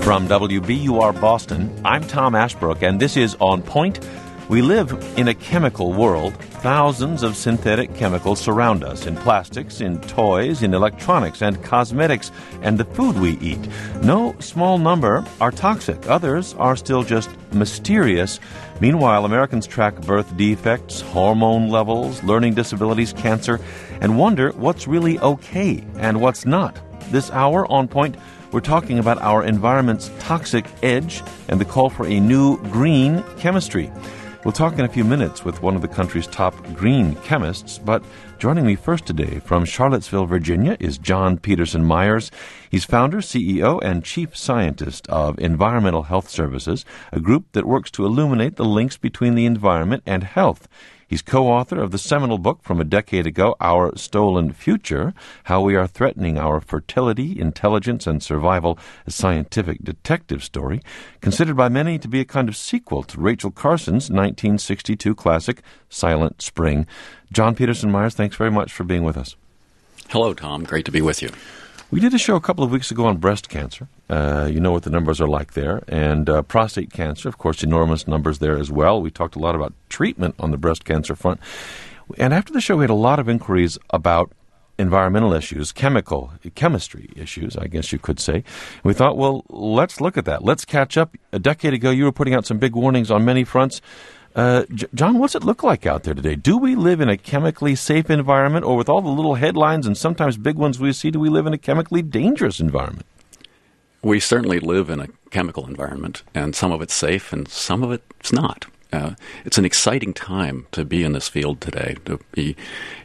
From WBUR Boston, I'm Tom Ashbrook, and this is On Point. We live in a chemical world. Thousands of synthetic chemicals surround us in plastics, in toys, in electronics, and cosmetics, and the food we eat. No small number are toxic. Others are still just mysterious. Meanwhile, Americans track birth defects, hormone levels, learning disabilities, cancer, and wonder what's really okay and what's not. This hour, On Point, we're talking about our environment's toxic edge and the call for a new green chemistry. We'll talk in a few minutes with one of the country's top green chemists, but joining me first today from Charlottesville, Virginia, is John Peterson Myers. He's founder, CEO, and chief scientist of Environmental Health Services, a group that works to illuminate the links between the environment and health. He's co-author of the seminal book from a decade ago, Our Stolen Future, How We Are Threatening Our Fertility, Intelligence, and Survival, a scientific detective story, considered by many to be a kind of sequel to Rachel Carson's 1962 classic, Silent Spring. John Peterson Myers, thanks very much for being with us. Hello, Tom. Great to be with you. We did a show a couple of weeks ago on breast cancer. You know what the numbers are like there. And prostate cancer, of course, enormous numbers there as well. We talked a lot about treatment on the breast cancer front. And after the show, we had a lot of inquiries about environmental issues, chemistry issues, I guess you could say. We thought, well, let's look at that. Let's catch up. A decade ago, you were putting out some big warnings on many fronts. John, what's it look like out there today? Do we live in a chemically safe environment, or with all the little headlines and sometimes big ones we see, do we live in a chemically dangerous environment? We certainly live in a chemical environment, and some of it's safe and some of it's not. It's an exciting time to be in this field today, to be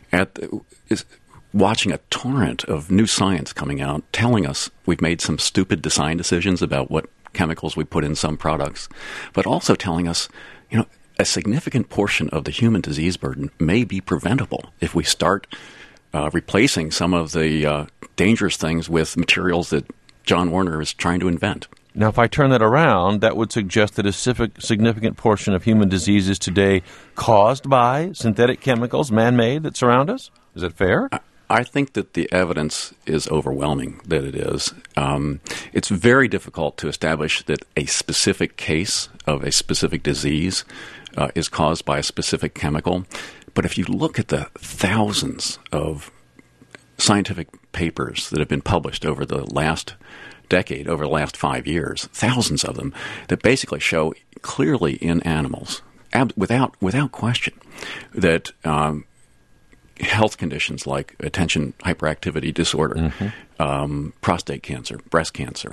watching a torrent of new science coming out, telling us we've made some stupid design decisions about what chemicals we put in some products, but also telling us, a significant portion of the human disease burden may be preventable if we start replacing some of the dangerous things with materials that John Werner is trying to invent. Now, if I turn that around, that would suggest that a significant portion of human disease is today caused by synthetic chemicals, man-made, that surround us? Is that fair? I think that the evidence is overwhelming that it is. It's very difficult to establish that a specific case of a specific disease is caused by a specific chemical. But if you look at the thousands of scientific papers that have been published over the last decade, over the last 5 years, thousands of them, that basically show clearly in animals, without question, that health conditions like attention hyperactivity disorder, prostate cancer, breast cancer,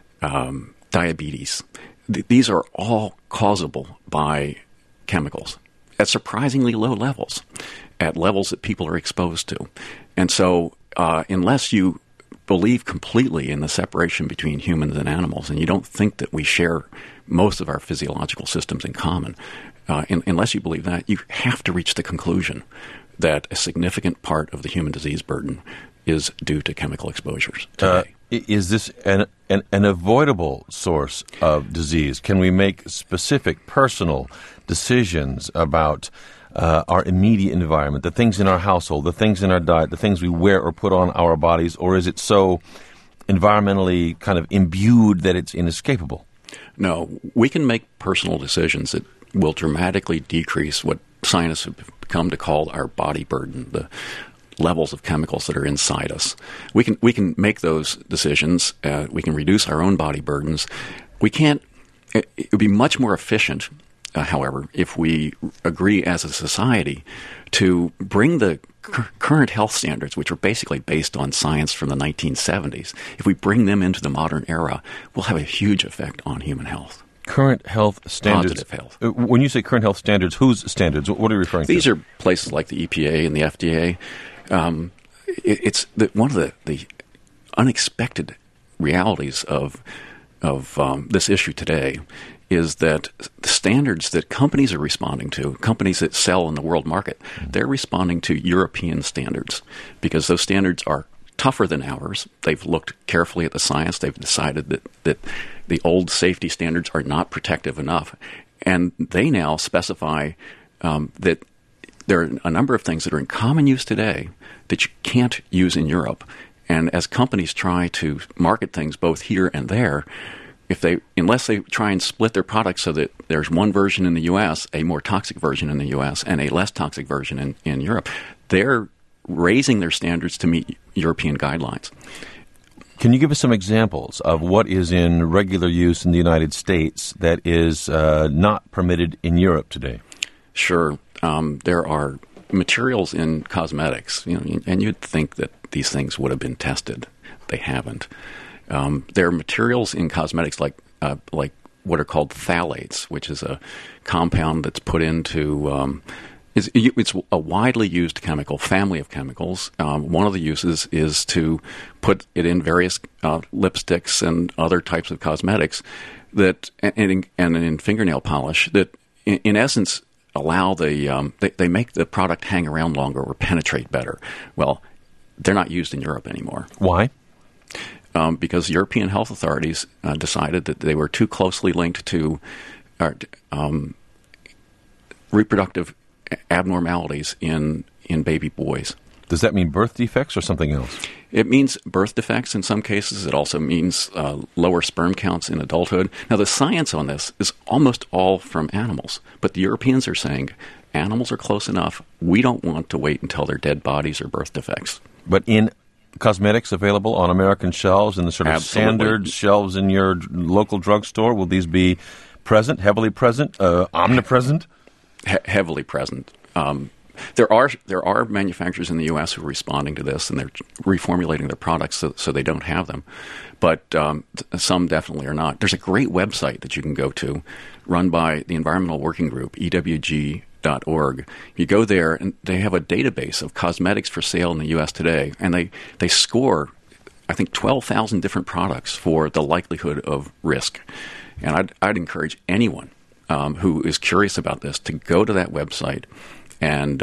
diabetes, these are all causable by chemicals at surprisingly low levels, at levels that people are exposed to. And so unless you believe completely in the separation between humans and animals, and you don't think that we share most of our physiological systems in common, unless you believe that, you have to reach the conclusion that a significant part of the human disease burden is due to chemical exposures today. Is this an avoidable source of disease? Can we make specific personal decisions about our immediate environment, the things in our household, the things in our diet, the things we wear or put on our bodies, or is it so environmentally kind of imbued that it's inescapable? No, we can make personal decisions that will dramatically decrease what scientists have come to call our body burden, the levels of chemicals that are inside us. We can make those decisions. We can reduce our own body burdens. It would be much more efficient, however, if we agree as a society to bring the current health standards, which are basically based on science from the 1970s, if we bring them into the modern era, we'll have a huge effect on human health. Current health standards. Positive health. When you say current health standards, whose standards? What are you referring to? These are places like the EPA and the FDA. It's one of the unexpected realities of this issue today is that the standards that companies are responding to, companies that sell in the world market, they're responding to European standards because those standards are tougher than ours. They've looked carefully at the science. They've decided that the old safety standards are not protective enough. And they now specify that there are a number of things that are in common use today that you can't use in Europe. And as companies try to market things both here and there, unless they try and split their products so that there's one version in the U.S., a more toxic version in the U.S., and a less toxic version in Europe, they're raising their standards to meet European guidelines. Can you give us some examples of what is in regular use in the United States that is not permitted in Europe today? Sure. There are materials in cosmetics, and you'd think that these things would have been tested. They haven't. There are materials in cosmetics like what are called phthalates, which is a compound that's put into it's a widely used chemical, family of chemicals. One of the uses is to put it in various lipsticks and other types of cosmetics that, and in fingernail polish that, in essence, allow they make the product hang around longer or penetrate better. Well, they're not used in Europe anymore. Why? Because European health authorities decided that they were too closely linked to reproductive abnormalities in baby boys. Does that mean birth defects or something else? It means birth defects in some cases. It also means lower sperm counts in adulthood. Now, the science on this is almost all from animals, but the Europeans are saying animals are close enough. We don't want to wait until they're dead bodies or birth defects. But in cosmetics available on American shelves, in the sort of Absolutely. standard shelves in your local drugstore, will these be present, heavily present, omnipresent? Heavily present. There are manufacturers in the U.S. who are responding to this, and they're reformulating their products so they don't have them. But some definitely are not. There's a great website that you can go to, run by the Environmental Working Group, EWG.org. You go there, and they have a database of cosmetics for sale in the U.S. today, and they score, I think, 12,000 different products for the likelihood of risk. And I'd encourage anyone who is curious about this to go to that website and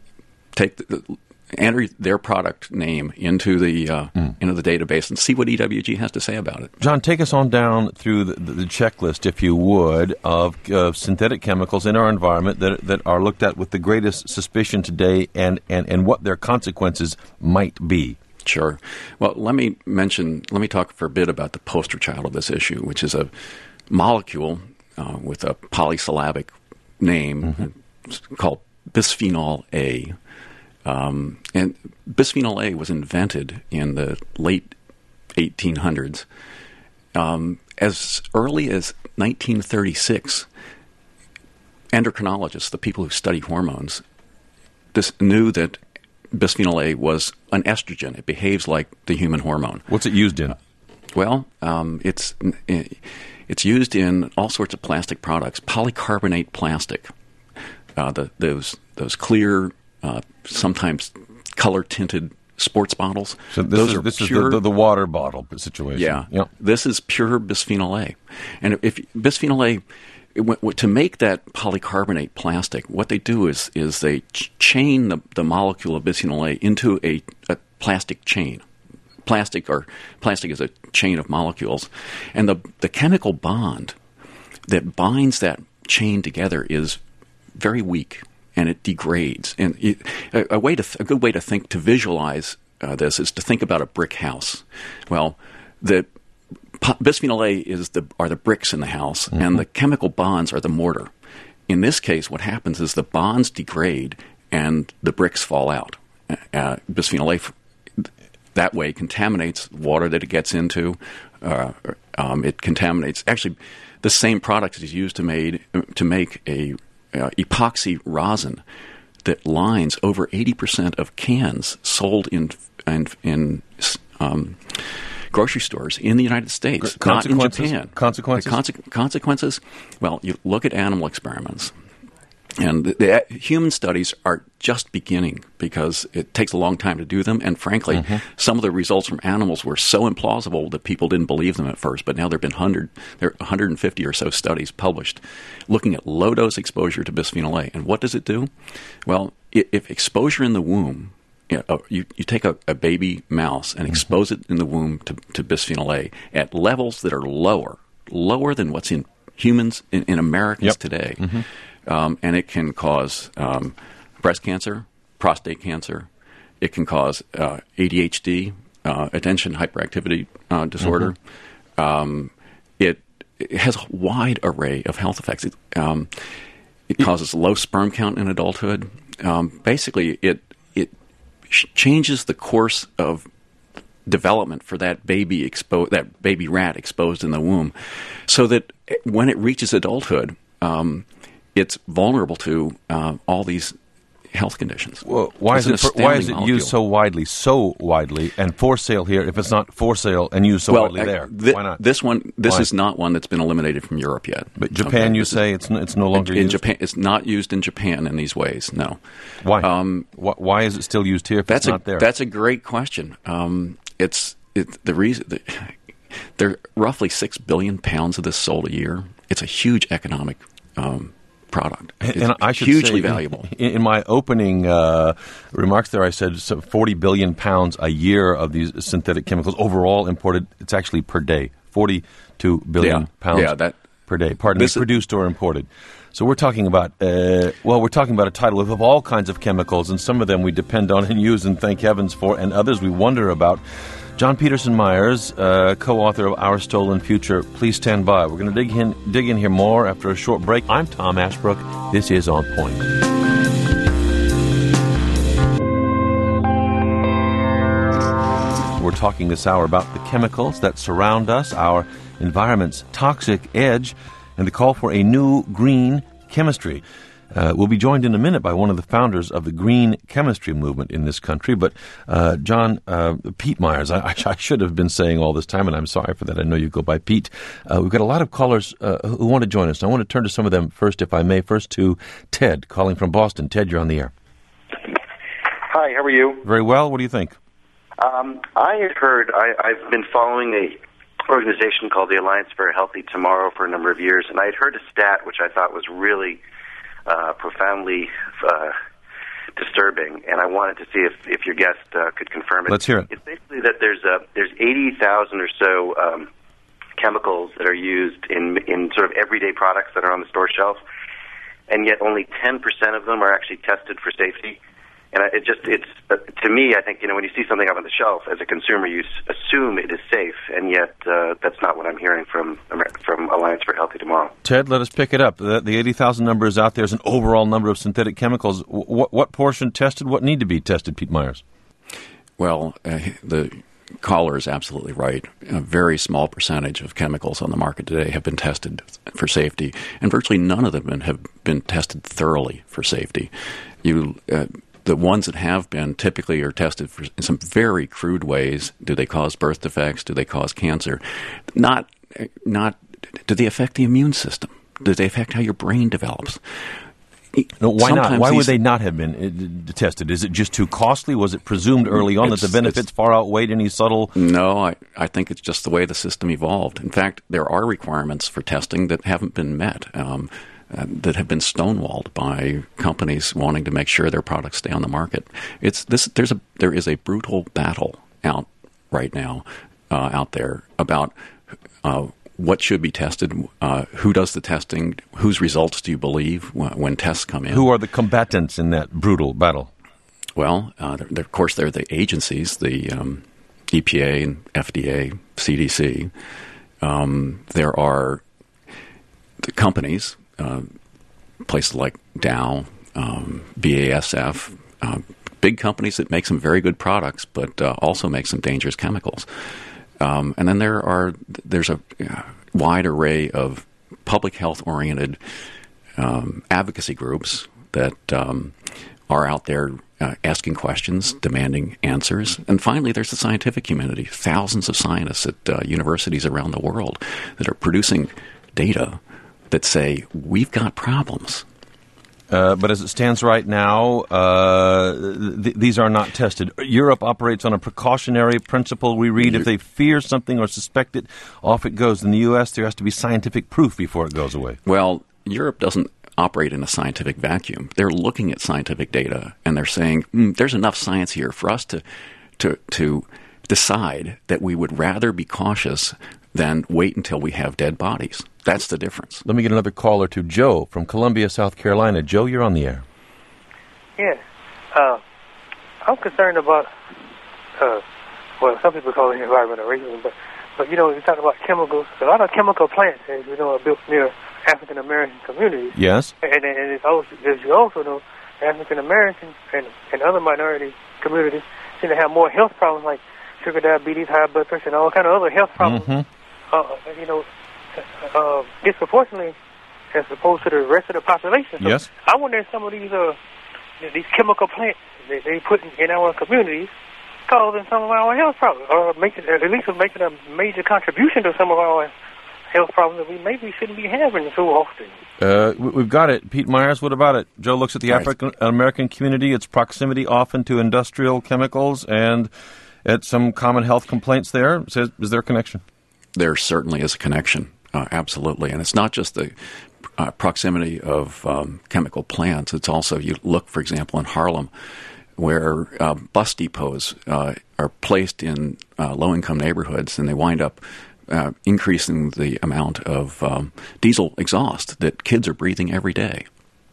enter their product name into the database and see what EWG has to say about it. John, take us on down through the checklist, if you would, of synthetic chemicals in our environment that are looked at with the greatest suspicion today, and what their consequences might be. Sure. Well, let me talk for a bit about the poster child of this issue, which is a molecule with a polysyllabic name called bisphenol A. And bisphenol A was invented in the late 1800s. As early as 1936, endocrinologists, the people who study hormones, knew that bisphenol A was an estrogen. It behaves like the human hormone. What's it used in? Well, it's used in all sorts of plastic products. Polycarbonate plastic, those clear, sometimes color-tinted sports bottles. So this is the water bottle situation. Yeah. Yep. This is pure bisphenol A. And if bisphenol A, to make that polycarbonate plastic, what they do is they chain the molecule of bisphenol A into a plastic chain. Plastic is a chain of molecules. And the chemical bond that binds that chain together is very weak, and it degrades. And a good way to visualize this is to think about a brick house. Well, the bisphenol A are the bricks in the house, and the chemical bonds are the mortar. In this case, what happens is the bonds degrade and the bricks fall out. Bisphenol A that way contaminates water that it gets into. It contaminates. Actually, the same product is used to make a epoxy rosin that lines over 80% of cans sold in grocery stores in the United States, not in Japan. Consequences? Well, you look at animal experiments. And the human studies are just beginning because it takes a long time to do them. And frankly, some of the results from animals were so implausible that people didn't believe them at first. But now there have been 150 or so studies published looking at low-dose exposure to bisphenol A. And what does it do? Well, if exposure in the womb, you take a baby mouse and expose it in the womb to bisphenol A at levels that are lower than what's in humans, in Americans today. And it can cause breast cancer, prostate cancer. It can cause ADHD, attention hyperactivity disorder. it has a wide array of health effects. It causes low sperm count in adulthood. Basically, it changes the course of development for that baby rat exposed in the womb, so that when it reaches adulthood, it's vulnerable to all these health conditions. Well, why is it used so widely, and for sale here if it's not for sale and used so widely there? Why not? This is not one that's been eliminated from Europe yet. But Japan, you say it's no longer used? In Japan, it's not used in Japan in these ways, no. Why? Why is it still used here if it's not there? That's a great question. The reason there are roughly 6 billion pounds of this sold a year. It's a huge economic product. And I should hugely say, valuable. In my opening remarks there, I said 40 billion pounds a year of these synthetic chemicals overall imported. It's actually per day, 42 billion pounds per day. Pardon me, produced or imported. So we're talking about we're talking about a tidal wave of all kinds of chemicals, and some of them we depend on and use and thank heavens for, and others we wonder about. John Peterson Myers, co-author of Our Stolen Future. Please stand by. We're going to dig in here more after a short break. I'm Tom Ashbrook. This is On Point. We're talking this hour about the chemicals that surround us, our environment's toxic edge, and the call for a new green chemistry. We'll be joined in a minute by one of the founders of the green chemistry movement in this country. But John, Pete Myers, I should have been saying all this time, and I'm sorry for that. I know you go by Pete. We've got a lot of callers who want to join us. I want to turn to some of them first, if I may. First to Ted, calling from Boston. Ted, you're on the air. Hi, how are you? Very well. What do you think? I had heard, I've been following an organization called the Alliance for a Healthy Tomorrow for a number of years, and I had heard a stat which I thought was really profoundly disturbing, and I wanted to see if your guest could confirm it. Let's hear it. It's basically that there's 80,000 or so chemicals that are used in sort of everyday products that are on the store shelf, and yet only 10% of them are actually tested for safety. And it's to me, I think, when you see something up on the shelf as a consumer, you assume it is safe, and yet that's not what I'm hearing from Alliance for a Healthy Tomorrow. Ted, let us pick it up. The 80,000 number is out there as an overall number of synthetic chemicals. What portion tested? What need to be tested, Pete Myers? Well, the caller is absolutely right. A very small percentage of chemicals on the market today have been tested for safety, and virtually none of them have been tested thoroughly for safety. The ones that have been typically are tested in some very crude ways. Do they cause birth defects? Do they cause cancer? Not. Do they affect the immune system? Do they affect how your brain develops? No, why not? Why would they not have been tested? Is it just too costly? Was it presumed early on that the benefits far outweighed any subtle? No, I think it's just the way the system evolved. In fact, there are requirements for testing that haven't been met. That have been stonewalled by companies wanting to make sure their products stay on the market. There is a brutal battle right now out there about what should be tested, who does the testing, whose results do you believe when tests come in. Who are the combatants in that brutal battle? Well, of course, there are the agencies, the EPA and FDA, CDC. There are the companies. Places like Dow, BASF, big companies that make some very good products, but also make some dangerous chemicals. And then there's a wide array of public health-oriented advocacy groups that are out there asking questions, demanding answers. And finally, there's the scientific community, thousands of scientists at universities around the world that are producing data that say, we've got problems. But as it stands right now, these are not tested. Europe operates on a precautionary principle. We read if they fear something or suspect it, off it goes. In the U.S., there has to be scientific proof before it goes away. Well, Europe doesn't operate in a scientific vacuum. They're looking at scientific data, and they're saying, there's enough science here for us to decide that we would rather be cautious than wait until we have dead bodies. That's the difference. Let me get another caller to Joe from Columbia, South Carolina. Joe, you're on the air. Yes. I'm concerned about, some people call it environmental racism, but But, you talk about chemicals. A lot of chemical plants, as you know, are built near African-American communities. Yes. And it's also, as you also know, African-Americans and other minority communities seem to have more health problems like sugar diabetes, high blood pressure, and all kind of other health problems, disproportionately as opposed to the rest of the population. So yes. I wonder if some of these chemical plants they put in our communities causing some of our health problems, or making a major contribution to some of our health problems that we maybe shouldn't be having so often. We've got it. Pete Myers, what about it? Joe looks at the African-American community, its proximity often to industrial chemicals, and at some common health complaints there. Is there a connection? There certainly is a connection, absolutely. And it's not just the proximity of chemical plants. It's also, you look, for example, in Harlem, where bus depots are placed in low-income neighborhoods, and they wind up increasing the amount of diesel exhaust that kids are breathing every day.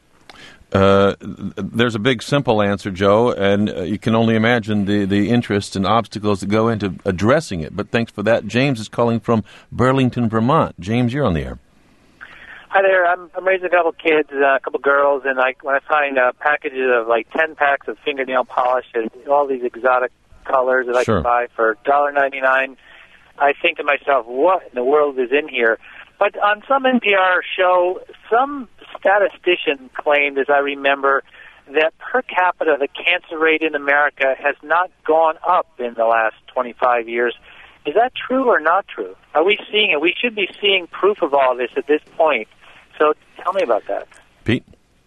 There's a big, simple answer, Joe, and you can only imagine the interest and obstacles that go into addressing it. But thanks for that. James is calling from Burlington, Vermont. James, you're on the air. Hi there. I'm raising a couple kids, a couple girls, and when I find packages of 10 packs of fingernail polish and all these exotic colors that I can buy for $1.99, I think to myself, what in the world is in here? But on some NPR show, some statistician claimed, as I remember, that per capita the cancer rate in America has not gone up in the last 25 years. Is that true or not true? Are we seeing it? We should be seeing proof of all this at this point. So tell me about that. Pete?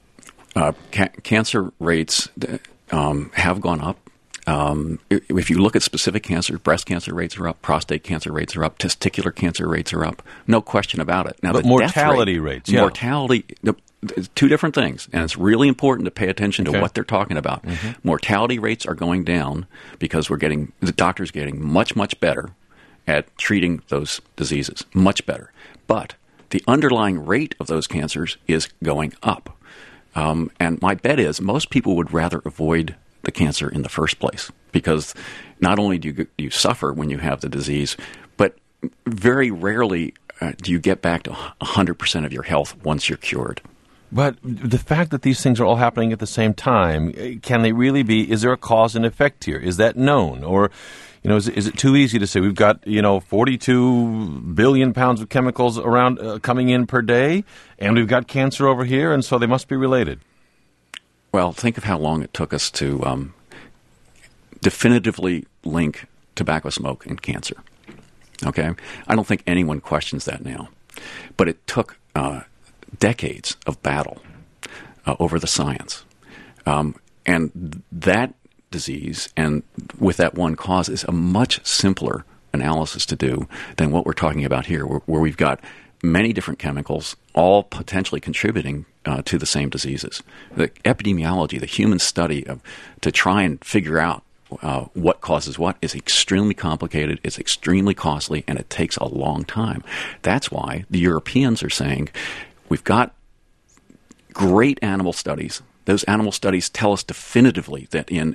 Cancer rates have gone up. If you look at specific cancers, breast cancer rates are up, prostate cancer rates are up, testicular cancer rates are up. No question about it. Now, but the mortality rates, yeah. Mortality, two different things, and it's really important to pay attention to what they're talking about. Mm-hmm. Mortality rates are going down because the doctors getting much, much better at treating those diseases, much better. But the underlying rate of those cancers is going up. And my bet is most people would rather avoid the cancer in the first place, because not only do you suffer when you have the disease, but very rarely do you get back to 100% of your health once you're cured. But the fact that these things are all happening at the same time, can they really be, is there a cause and effect here? Is that known? Or, is it too easy to say we've got, 42 billion pounds of chemicals around coming in per day, and we've got cancer over here, and so they must be related? Well, think of how long it took us to definitively link tobacco smoke and cancer. Okay? I don't think anyone questions that now. But it took decades of battle over the science. And that disease, and with that one cause, is a much simpler analysis to do than what we're talking about here, where we've got many different chemicals all potentially contributing to the same diseases. The epidemiology, the human study to try and figure out what causes what is extremely complicated, it's extremely costly, and it takes a long time. That's why the Europeans are saying, we've got great animal studies. Those animal studies tell us definitively that in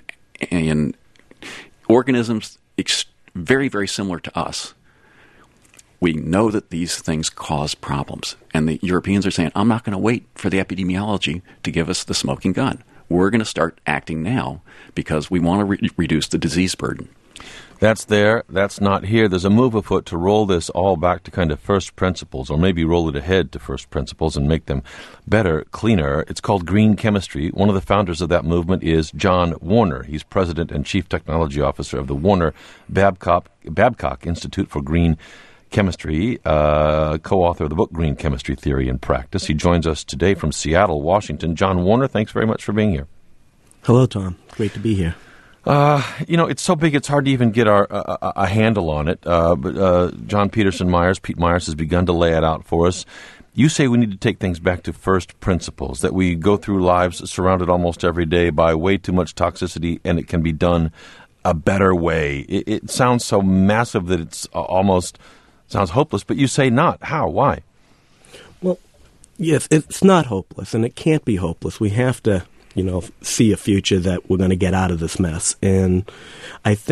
organisms very, very similar to us, we know that these things cause problems. And the Europeans are saying, I'm not going to wait for the epidemiology to give us the smoking gun. We're going to start acting now because we want to reduce the disease burden. That's there. That's not here. There's a move afoot to roll this all back to kind of first principles, or maybe roll it ahead to first principles and make them better, cleaner. It's called green chemistry. One of the founders of that movement is John Warner. He's president and chief technology officer of the Warner Babcock Institute for Green Chemistry, co-author of the book Green Chemistry Theory and Practice. He joins us today from Seattle, Washington. John Warner, thanks very much for being here. Hello, Tom. Great to be here. It's so big it's hard to even get a handle on it. But John Peterson Myers, Pete Myers, has begun to lay it out for us. You say we need to take things back to first principles, that we go through lives surrounded almost every day by way too much toxicity, and it can be done a better way. It sounds so massive that it's almost sounds hopeless, but you say not. How? Why? Well, yes, it's not hopeless, and it can't be hopeless. We have to see a future that we're going to get out of this mess. And I think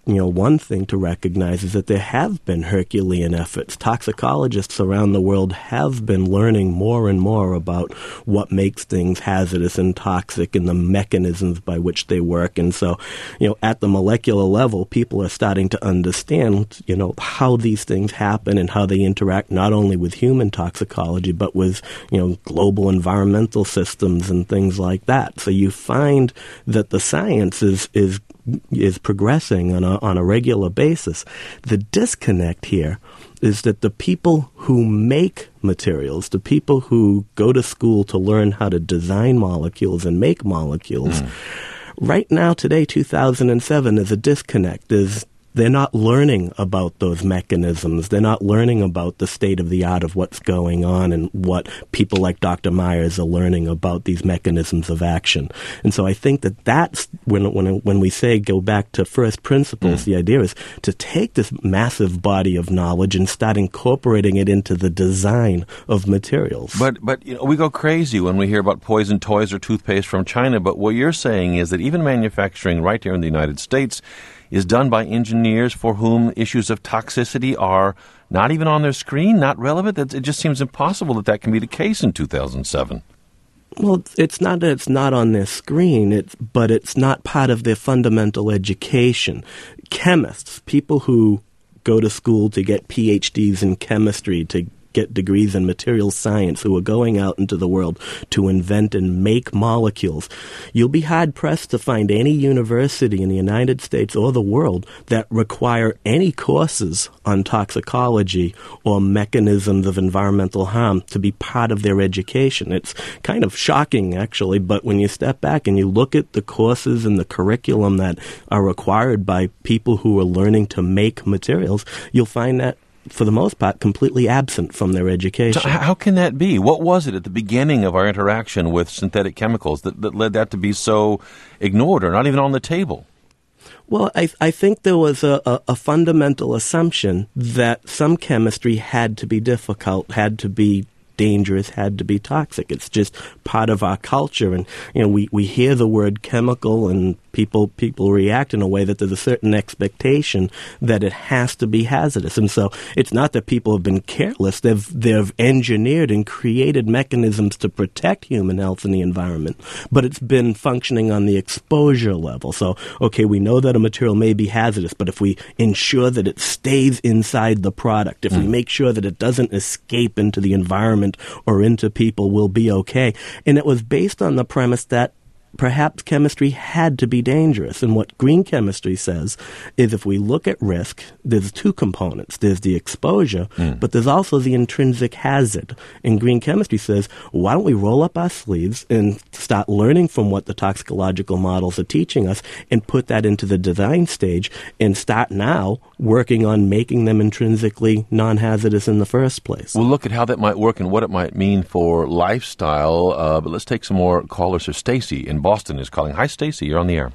one thing to recognize is that there have been Herculean efforts. Toxicologists around the world have been learning more and more about what makes things hazardous and toxic and the mechanisms by which they work. And so, at the molecular level, people are starting to understand, how these things happen and how they interact not only with human toxicology, but with, global environmental systems and things like that. So you find that the science is progressing on a regular basis. The disconnect here is that the people who make materials, the people who go to school to learn how to design molecules and make molecules, right now, today, 2007, there's a disconnect. They're not learning about those mechanisms. They're not learning about the state of the art of what's going on and what people like Dr. Myers are learning about these mechanisms of action. And so I think that's when we say go back to first principles, the idea is to take this massive body of knowledge and start incorporating it into the design of materials. But we go crazy when we hear about poison toys or toothpaste from China. But what you're saying is that even manufacturing right here in the United States is done by engineers for whom issues of toxicity are not even on their screen, not relevant. It just seems impossible that can be the case in 2007. Well, it's not that it's not on their screen, but it's not part of their fundamental education. Chemists, people who go to school to get PhDs in chemistry, to get degrees in material science, who are going out into the world to invent and make molecules. You'll be hard-pressed to find any university in the United States or the world that require any courses on toxicology or mechanisms of environmental harm to be part of their education. It's kind of shocking, actually, but when you step back and you look at the courses and the curriculum that are required by people who are learning to make materials, you'll find that for the most part, completely absent from their education. So how can that be? What was it at the beginning of our interaction with synthetic chemicals that led that to be so ignored or not even on the table? Well, I think there was a fundamental assumption that some chemistry had to be difficult, had to be dangerous, had to be toxic. It's just part of our culture. And, we hear the word chemical and people react in a way that there's a certain expectation that it has to be hazardous. And so it's not that people have been careless. They've engineered and created mechanisms to protect human health and the environment, but it's been functioning on the exposure level. So, okay, we know that a material may be hazardous, but if we ensure that it stays inside the product, if we make sure that it doesn't escape into the environment or into people, we'll be okay. And it was based on the premise that perhaps chemistry had to be dangerous. And what green chemistry says is if we look at risk, there's two components. There's the exposure, but there's also the intrinsic hazard. And green chemistry says, why don't we roll up our sleeves and start learning from what the toxicological models are teaching us and put that into the design stage and start now working on making them intrinsically non-hazardous in the first place. We'll look at how that might work and what it might mean for lifestyle, but let's take some more callers. So Stacy in Boston is calling. Hi, Stacy. You're on the air.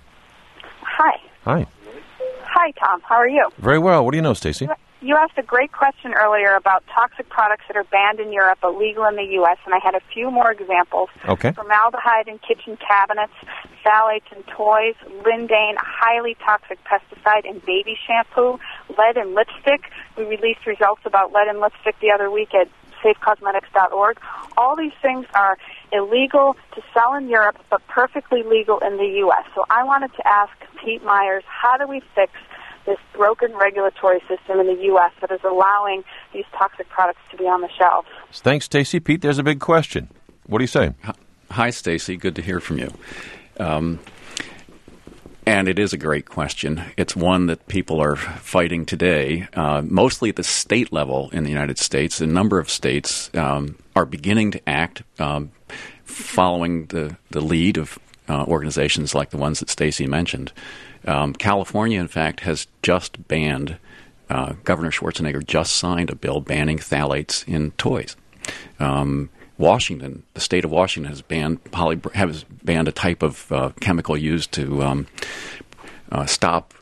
Hi. Hi. Hi, Tom. How are you? Very well. What do you know, Stacy? You asked a great question earlier about toxic products that are banned in Europe but legal in the U.S., and I had a few more examples. Okay. Formaldehyde in kitchen cabinets, phthalates in toys, lindane, a highly toxic pesticide in baby shampoo, lead in lipstick. We released results about lead in lipstick the other week at safecosmetics.org. All these things are illegal to sell in Europe, but perfectly legal in the U.S. So I wanted to ask Pete Myers, how do we fix this broken regulatory system in the U.S. that is allowing these toxic products to be on the shelves? Thanks, Stacy. Pete, there's a big question. What do you say? Hi, Stacy. Good to hear from you. And it is a great question. It's one that people are fighting today, mostly at the state level in the United States. A number of states are beginning to act following the lead of organizations like the ones that Stacy mentioned. California, in fact, has just banned, Governor Schwarzenegger just signed a bill banning phthalates in toys. Washington, the state of Washington, has banned a type of chemical used to stop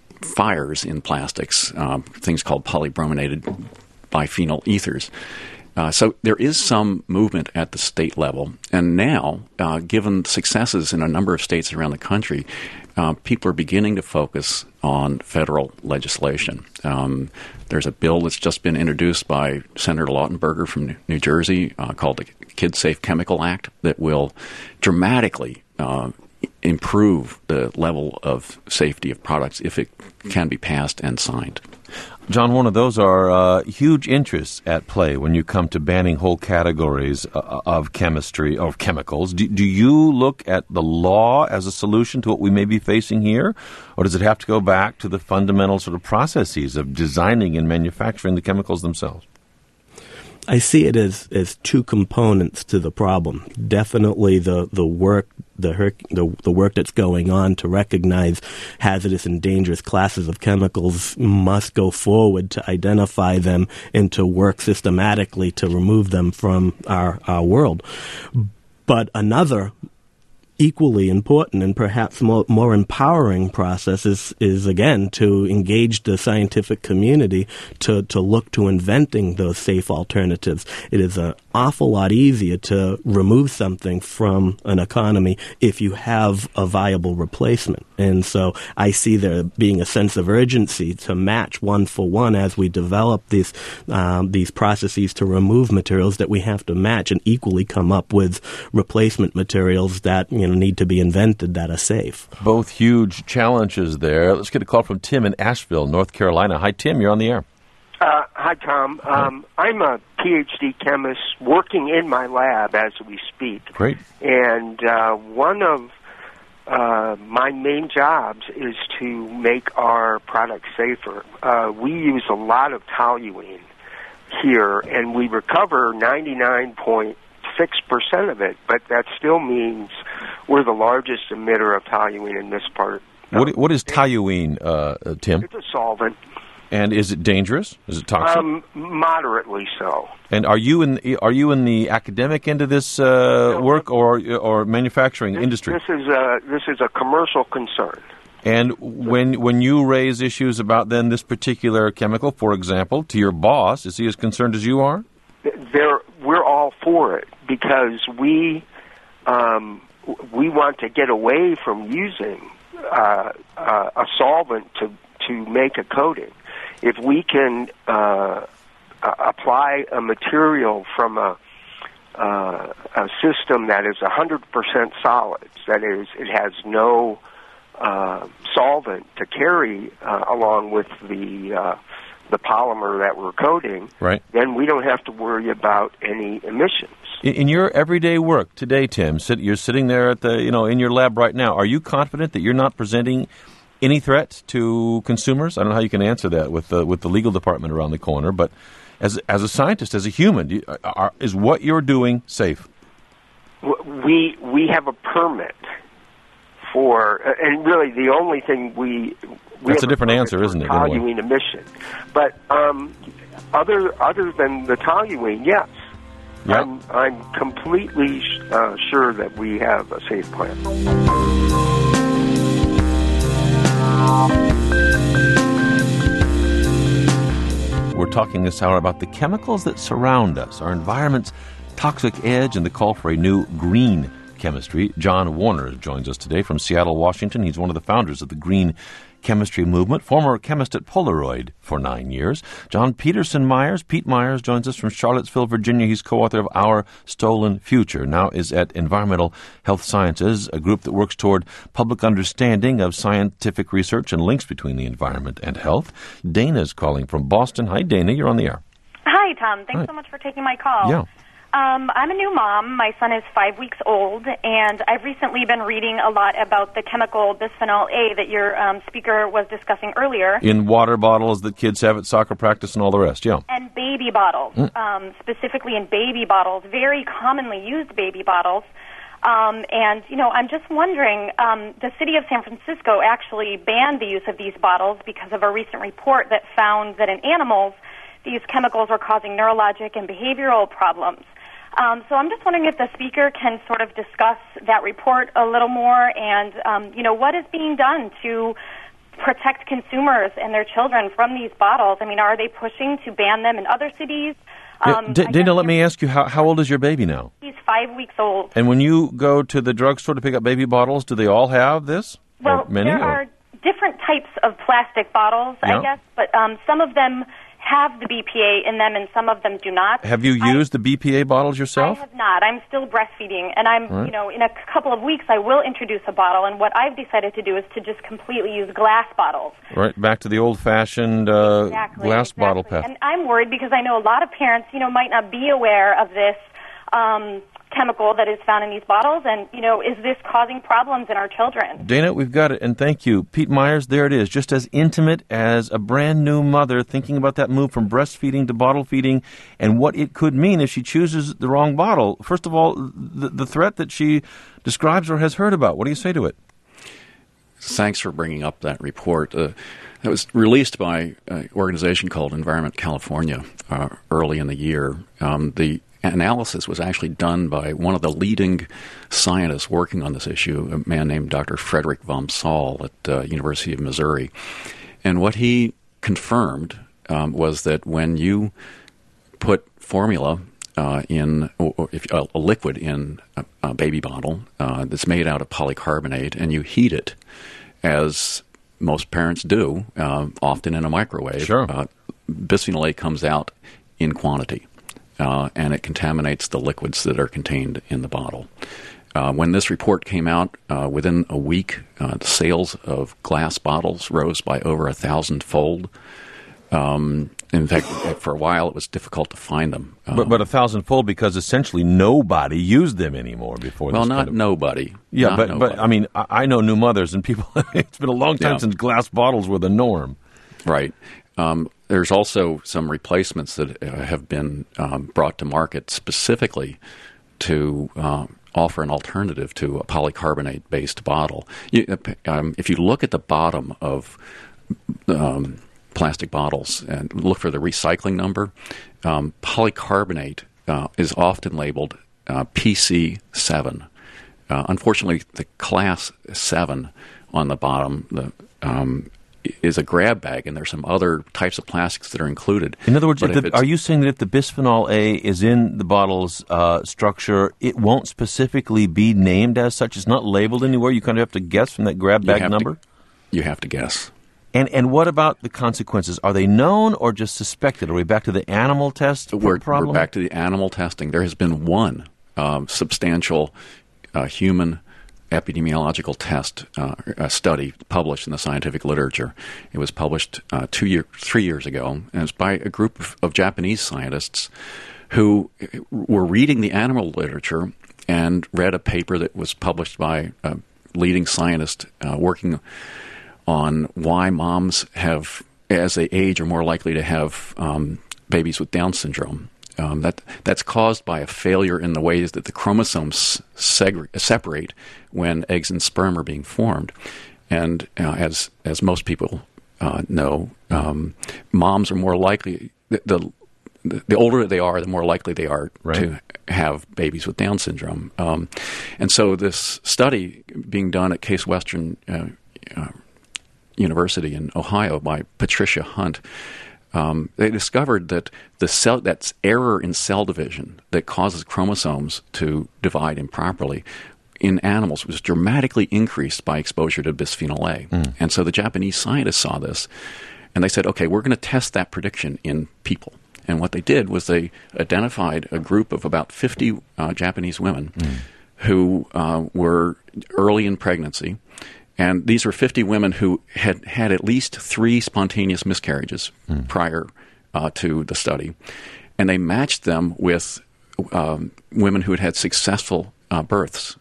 fires in plastics, things called polybrominated biphenyl ethers. So there is some movement at the state level. And now, given successes in a number of states around the country, people are beginning to focus on federal legislation. There's a bill that's just been introduced by Senator Lautenberger from New Jersey called the Kids Safe Chemical Act that will dramatically improve the level of safety of products if it can be passed and signed. John Warner, those are huge interests at play when you come to banning whole categories of chemistry or chemicals. Do you look at the law as a solution to what we may be facing here, or does it have to go back to the fundamental sort of processes of designing and manufacturing the chemicals themselves? I see it as two components to the problem. Definitely the work that's going on to recognize hazardous and dangerous classes of chemicals must go forward to identify them and to work systematically to remove them from our world. But another equally important and perhaps more empowering process is again to engage the scientific community to look to inventing those safe alternatives. It is an awful lot easier to remove something from an economy if you have a viable replacement. And so I see there being a sense of urgency to match one for one as we develop these processes to remove materials, that we have to match and equally come up with replacement materials that need to be invented that are safe. Both huge challenges there. Let's get a call from Tim in Asheville, North Carolina. Hi, Tim. You're on the air. Hi, Tom. I'm a PhD chemist working in my lab as we speak. Great. And one of my main jobs is to make our products safer. We use a lot of toluene here, and we recover 99.6% of it, but that still means we're the largest emitter of toluene in this part. What is toluene, Tim? It's a solvent. And is it dangerous? Is it toxic? Moderately so. And are you in the academic end of this work or manufacturing industry? This is a commercial concern. And when you raise issues about then this particular chemical, for example, to your boss, is he as concerned as you are? We're all for it because we want to get away from using a solvent to make a coating. If we can apply a material from a system that is 100% solids, that is, it has no solvent to carry along with the polymer that we're coating, right, then we don't have to worry about any emissions. In your everyday work today, Tim, you're sitting there at in your lab right now. Are you confident that you're not presenting any threat to consumers? I don't know how you can answer that with the legal department around the corner, but as a scientist, as a human, is what you're doing safe? We have a permit for, and really the only thing that's a different answer, isn't it? Toluene emission, but other than the toluene, yes. Yep. I'm completely sure that we have a safe plan. We're talking this hour about the chemicals that surround us, our environment's toxic edge, and the call for a new green chemistry. John Warner joins us today from Seattle, Washington. He's one of the founders of the green chemistry movement, former chemist at Polaroid for 9 years. John Peterson Myers, Pete Myers, joins us from Charlottesville, Virginia. He's co-author of Our Stolen Future, now is at Environmental Health Sciences, a group that works toward public understanding of scientific research and links between the environment and health. Dana's calling from Boston. Hi, Dana. You're on the air. Hi, Tom. Thanks so much for taking my call. Yeah. I'm a new mom. My son is 5 weeks old, and I've recently been reading a lot about the chemical bisphenol A that your speaker was discussing earlier. In water bottles that kids have at soccer practice and all the rest, yeah. And baby bottles, specifically in baby bottles, very commonly used baby bottles. And, I'm just wondering, the city of San Francisco actually banned the use of these bottles because of a recent report that found that in animals, these chemicals were causing neurologic and behavioral problems. So I'm just wondering if the speaker can sort of discuss that report a little more and, what is being done to protect consumers and their children from these bottles. I mean, are they pushing to ban them in other cities? Dana, let me ask you, how old is your baby now? He's 5 weeks old. And when you go to the drugstore to pick up baby bottles, do they all have this? Well, there are different types of plastic bottles, I guess, but some of them have the BPA in them and some of them do not. Have you used the BPA bottles yourself? I have not. I'm still breastfeeding, and in a couple of weeks I will introduce a bottle, and what I've decided to do is to just completely use glass bottles. Right, back to the old-fashioned glass bottle path. And I'm worried because I know a lot of parents, might not be aware of this chemical that is found in these bottles, and, is this causing problems in our children? Dana, we've got it, and thank you. Pete Myers, there it is, just as intimate as a brand-new mother thinking about that move from breastfeeding to bottle feeding and what it could mean if she chooses the wrong bottle. First of all, the threat that she describes or has heard about, what do you say to it? Thanks for bringing up that report. It was released by an organization called Environment California early in the year. The analysis was actually done by one of the leading scientists working on this issue, a man named Dr. Frederick vom Saal at University of Missouri. And what he confirmed was that when you put formula in a liquid in a baby bottle that's made out of polycarbonate and you heat it, as most parents do, often in a microwave, bisphenol A comes out in quantity. And it contaminates the liquids that are contained in the bottle. When this report came out, within a week, the sales of glass bottles rose by over 1,000-fold. In fact, for a while, it was difficult to find them. But 1,000-fold because essentially nobody used them anymore before. Well, nobody. Yeah, but I mean, I know new mothers and people. It's been a long time since glass bottles were the norm. Right. There's also some replacements that have been brought to market specifically to offer an alternative to a polycarbonate-based bottle. If you look at the bottom of plastic bottles and look for the recycling number, polycarbonate is often labeled PC7. Unfortunately, the class 7 on the bottom, is a grab bag, and there's some other types of plastics that are included. In other words, are you saying that if the bisphenol A is in the bottle's structure, it won't specifically be named as such? It's not labeled anywhere? You kind of have to guess from that grab bag number? You have to guess. And what about the consequences? Are they known or just suspected? Are we back to the animal test problem? We're back to the animal testing. There has been one substantial human epidemiological test study published in the scientific literature. It was published 3 years ago, and it was by a group of Japanese scientists who were reading the animal literature and read a paper that was published by a leading scientist working on why moms as they age, are more likely to have babies with Down syndrome. That's caused by a failure in the ways that the chromosomes separate when eggs and sperm are being formed. And as most people know, moms are more likely, the older they are, the more likely they are to have babies with Down syndrome. And so this study being done at Case Western University in Ohio by Patricia Hunt, they discovered that that's error in cell division that causes chromosomes to divide improperly in animals was dramatically increased by exposure to bisphenol A. And so the Japanese scientists saw this, and they said, okay, we're going to test that prediction in people. And what they did was they identified a group of about 50 Japanese women who were early in pregnancy. And these were 50 women who had had at least 3 spontaneous miscarriages prior to the study. And they matched them with women who had had successful births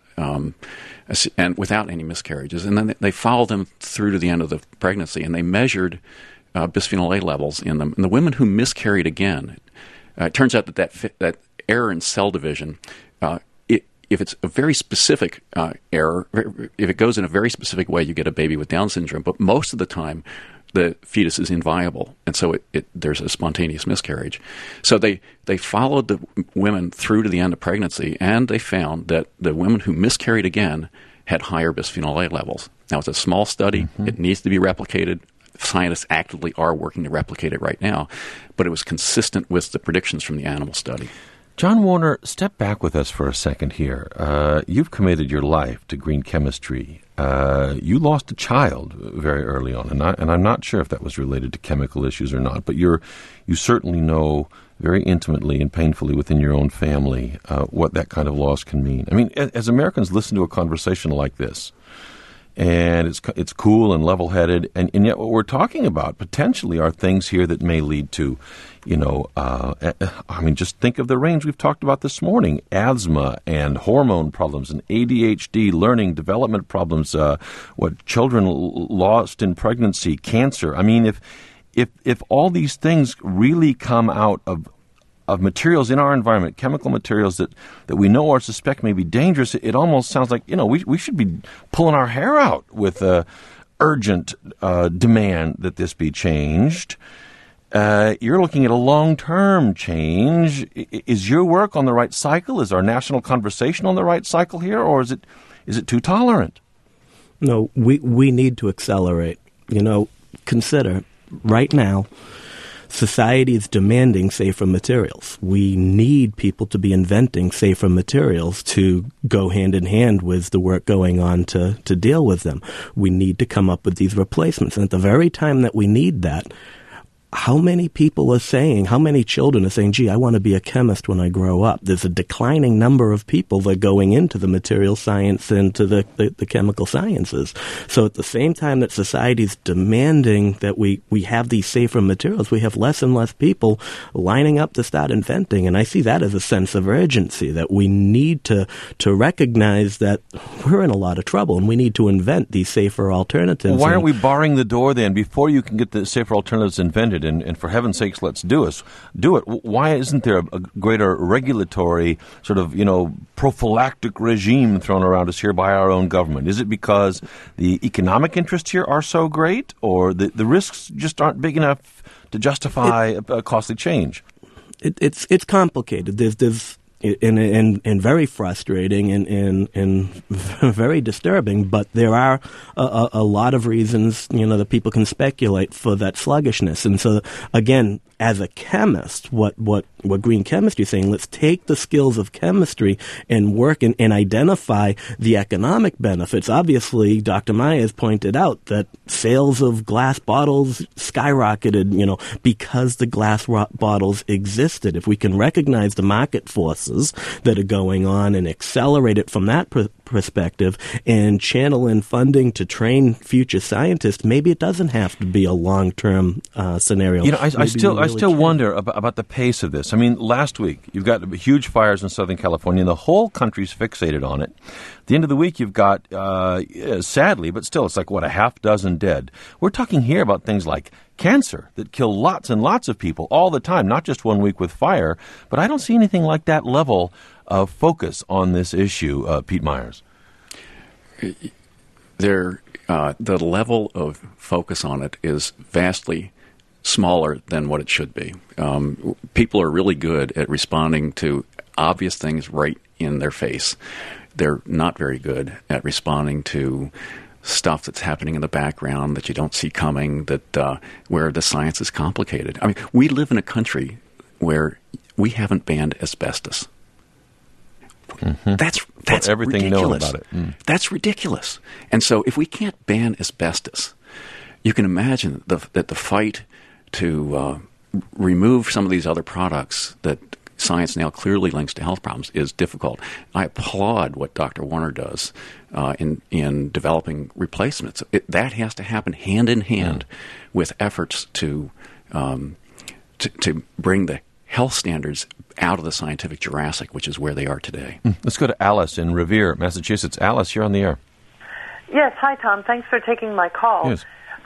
and without any miscarriages. And then they followed them through to the end of the pregnancy, and they measured bisphenol A levels in them. And the women who miscarried again, it turns out that error in cell division, if it's a very specific error, if it goes in a very specific way, you get a baby with Down syndrome. But most of the time, the fetus is inviable, and so there's a spontaneous miscarriage. So they followed the women through to the end of pregnancy, and they found that the women who miscarried again had higher bisphenol A levels. Now, it's a small study. It needs to be replicated scientists actively are working to replicate it right now, but it was consistent with the predictions from the animal study. John Warner, step back with us for a second here. You've committed your life to green chemistry. You lost a child very early on, and I'm not sure if that was related to chemical issues or not, but you certainly know very intimately and painfully within your own family what that kind of loss can mean. I mean, as Americans listen to a conversation like this, and it's cool and level-headed, and yet what we're talking about potentially are things here that may lead to, just think of the range we've talked about this morning: asthma and hormone problems and ADHD, learning development problems, what children lost in pregnancy, cancer. I mean, if all these things really come out of materials in our environment, chemical materials that we know or suspect may be dangerous, it almost sounds like, we should be pulling our hair out with urgent demand that this be changed. You're looking at a long-term change. Is your work on the right cycle? Is our national conversation on the right cycle here, or is it too tolerant? No, we need to accelerate. Consider right now, society is demanding safer materials. We need people to be inventing safer materials to go hand in hand with the work going on to deal with them. We need to come up with these replacements. And at the very time that we need that, how many children are saying, gee, I want to be a chemist when I grow up? There's a declining number of people that are going into the material science and to the chemical sciences. So at the same time that society's demanding that we have these safer materials, we have less and less people lining up to start inventing. And I see that as a sense of urgency, that we need to recognize that we're in a lot of trouble and we need to invent these safer alternatives. Why aren't we barring the door then before you can get the safer alternatives invented? And for heaven's sakes, let's do it. Why isn't there a greater regulatory sort of, prophylactic regime thrown around us here by our own government? Is it because the economic interests here are so great, or the risks just aren't big enough to justify a costly change? It's complicated. There's and very frustrating and very disturbing, but there are a lot of reasons, that people can speculate for that sluggishness. And so, again, as a chemist, what green chemistry is saying, let's take the skills of chemistry and work and identify the economic benefits. Obviously, Dr. Myers pointed out that sales of glass bottles skyrocketed, because the glass bottles existed. If we can recognize the market forces that are going on and accelerate it from that perspective and channel in funding to train future scientists, maybe it doesn't have to be a long-term scenario. I still wonder about the pace of this. I mean, last week, you've got huge fires in Southern California, and the whole country's fixated on it. At the end of the week, you've got, sadly, but still, it's like, a half dozen dead. We're talking here about things like cancer that kill lots and lots of people all the time, not just 1 week with fire. But I don't see anything like that level of focus on this issue, Pete Myers. The level of focus on it is vastly smaller than what it should be. People are really good at responding to obvious things right in their face. They're not very good at responding to stuff that's happening in the background that you don't see coming, where the science is complicated. I mean, we live in a country where we haven't banned asbestos. Mm-hmm. That's everything ridiculous. Known about it. Mm. That's ridiculous. And so if we can't ban asbestos, you can imagine that the fight to remove some of these other products that science now clearly links to health problems is difficult. I applaud what Dr. Warner does in developing replacements. That has to happen hand in hand with efforts to bring the health standards out of the scientific Jurassic, which is where they are today. Let's go to Alice in Revere, Massachusetts. Alice, you're on the air. Yes, hi, Tom. Thanks for taking my call. Yes.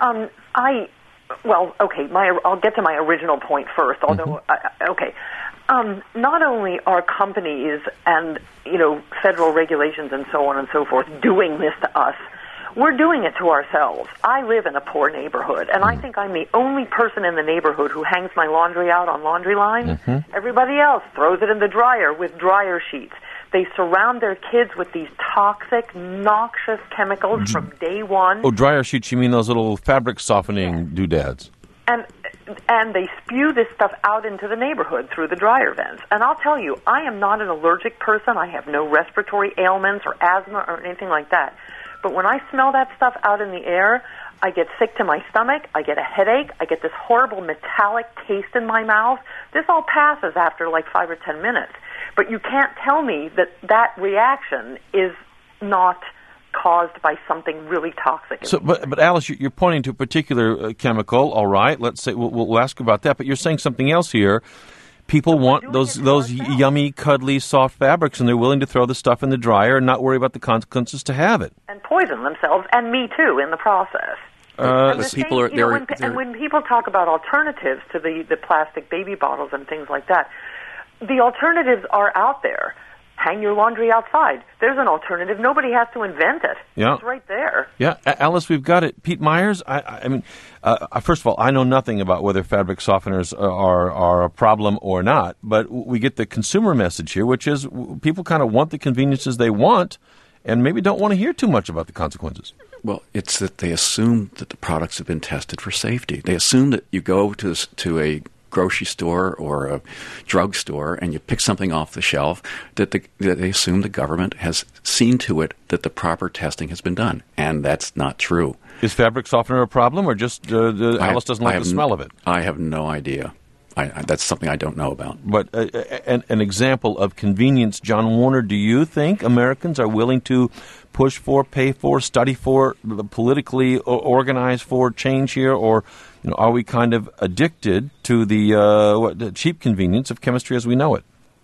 I'll get to my original point first, although, not only are companies and, federal regulations and so on and so forth doing this to us, we're doing it to ourselves. I live in a poor neighborhood, and I think I'm the only person in the neighborhood who hangs my laundry out on laundry lines. Mm-hmm. Everybody else throws it in the dryer with dryer sheets. They surround their kids with these toxic, noxious chemicals from day one. Oh, dryer sheets, you mean those little fabric softening doodads? And they spew this stuff out into the neighborhood through the dryer vents. And I'll tell you, I am not an allergic person. I have no respiratory ailments or asthma or anything like that. But when I smell that stuff out in the air, I get sick to my stomach, I get a headache, I get this horrible metallic taste in my mouth. This all passes after like 5 or 10 minutes. But you can't tell me that that reaction is not caused by something really toxic. So, but Alice, you're pointing to a particular chemical. All right, let's say we'll ask about that. But you're saying something else here. People want those yummy, cuddly, soft fabrics, and they're willing to throw the stuff in the dryer and not worry about the consequences to have it. And poison themselves, and me too, in the process. When people talk about alternatives to the plastic baby bottles and things like that, the alternatives are out there. Hang your laundry outside. There's an alternative. Nobody has to invent it. Yeah. It's right there. Yeah, Alice, we've got it. Pete Myers, I mean, first of all, I know nothing about whether fabric softeners are a problem or not, but we get the consumer message here, which is people kind of want the conveniences they want and maybe don't want to hear too much about the consequences. Well, it's that they assume that the products have been tested for safety. They assume that you go to a grocery store or a drugstore and you pick something off the shelf, that they assume the government has seen to it that the proper testing has been done. And that's not true. Is fabric softener a problem, or just Alice doesn't like the smell of it? I have no idea. That's something I don't know about. But an example of convenience, John Warner, do you think Americans are willing to push for, pay for, study for, politically organize for change here, or are we kind of addicted to the cheap convenience of chemistry as we know it?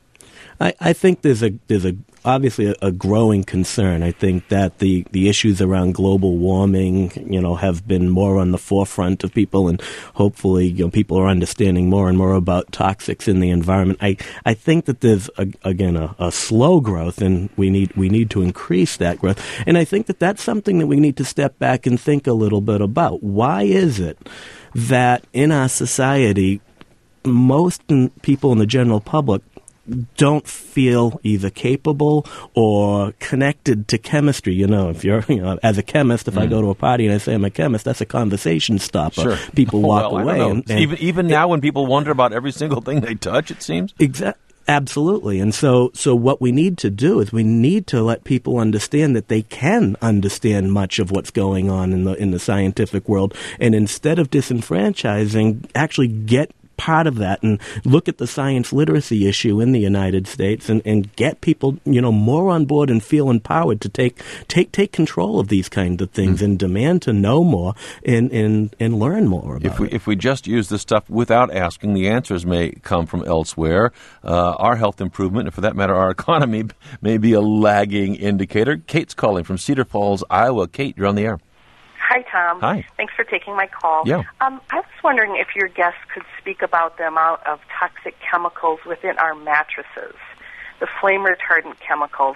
I think there's obviously a growing concern. I think that the issues around global warming, have been more on the forefront of people, and hopefully, people are understanding more and more about toxics in the environment. I think that there's a slow growth, and we need to increase that growth. And I think that that's something that we need to step back and think a little bit about. Why is it that in our society, most people in the general public don't feel either capable or connected to chemistry? If you're, as a chemist, if I go to a party and I say I'm a chemist, that's a conversation stopper. Sure. People walk away. And even now, when people wonder about every single thing they touch, it seems. Absolutely. And so what we need to do is we need to let people understand that they can understand much of what's going on in the scientific world, and instead of disenfranchising, actually get part of that and look at the science literacy issue in the United States and get people, more on board and feel empowered to take control of these kinds of things and demand to know more and learn more about it. If we just use this stuff without asking, the answers may come from elsewhere. Our health improvement, and for that matter, our economy, may be a lagging indicator. Kate's calling from Cedar Falls, Iowa. Kate, you're on the air. Hi, Tom. Hi. Thanks for taking my call. Yeah. I was wondering if your guest could speak about the amount of toxic chemicals within our mattresses, the flame retardant chemicals.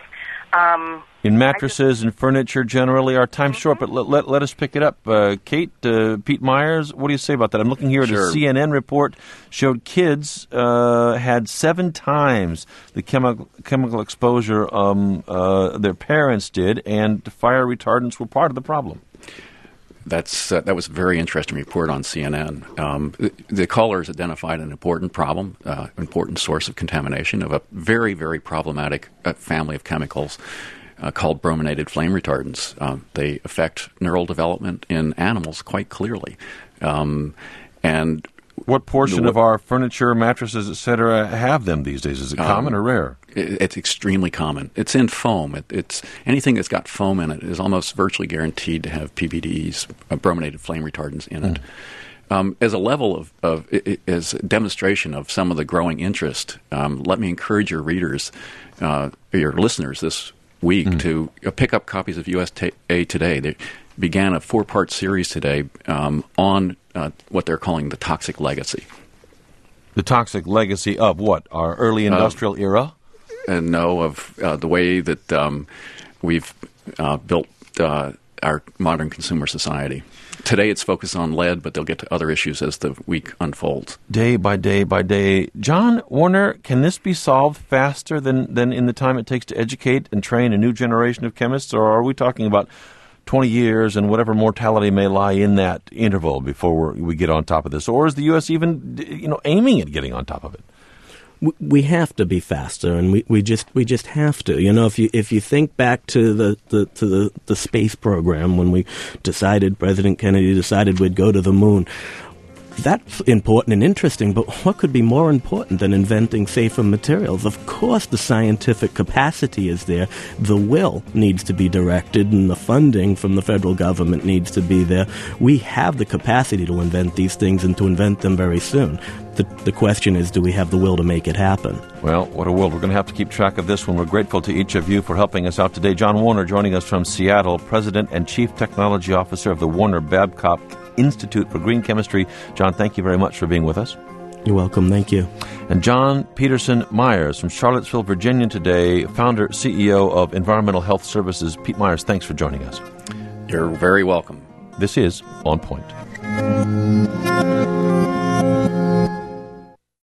In mattresses and furniture generally. Our time's short, but let us pick it up. Kate, Pete Myers, what do you say about that? I'm looking here at a CNN report showed kids had 7 times the chemical exposure their parents did, and fire retardants were part of the problem. That was a very interesting report on CNN. The callers identified an important problem, important source of contamination of a very, very problematic family of chemicals called brominated flame retardants. They affect neural development in animals quite clearly. And what portion of our furniture, mattresses, etc., have them these days? Is it common or rare? It's extremely common. It's in foam. It's anything that's got foam in it is almost virtually guaranteed to have PBDs, brominated flame retardants in it. As a level as a demonstration of some of the growing interest, let me encourage your readers, your listeners this week to pick up copies of USA Today. They began a 4-part series today on what they're calling the toxic legacy. The toxic legacy of what? Our early industrial era? And of the way that we've built our modern consumer society. Today it's focused on lead, but they'll get to other issues as the week unfolds. Day by day by day. John Warner, can this be solved faster than in the time it takes to educate and train a new generation of chemists, or are we talking about 20 years and whatever mortality may lie in that interval before we get on top of this? Or is the U.S. even aiming at getting on top of it? We have to be faster, and we just have to. If you think back to the space program when President Kennedy decided we'd go to the moon. That's important and interesting, but what could be more important than inventing safer materials? Of course, the scientific capacity is there. The will needs to be directed, and the funding from the federal government needs to be there. We have the capacity to invent these things and to invent them very soon. The question is, do we have the will to make it happen? Well, what a world. We're going to have to keep track of this one. We're grateful to each of you for helping us out today. John Warner joining us from Seattle, President and Chief Technology Officer of the Warner Babcock Institute for Green Chemistry. John, thank you very much for being with us. You're welcome. Thank you. And John Peterson Myers from Charlottesville, Virginia today, founder, CEO of Environmental Health Services. Pete Myers, thanks for joining us. You're very welcome. This is On Point.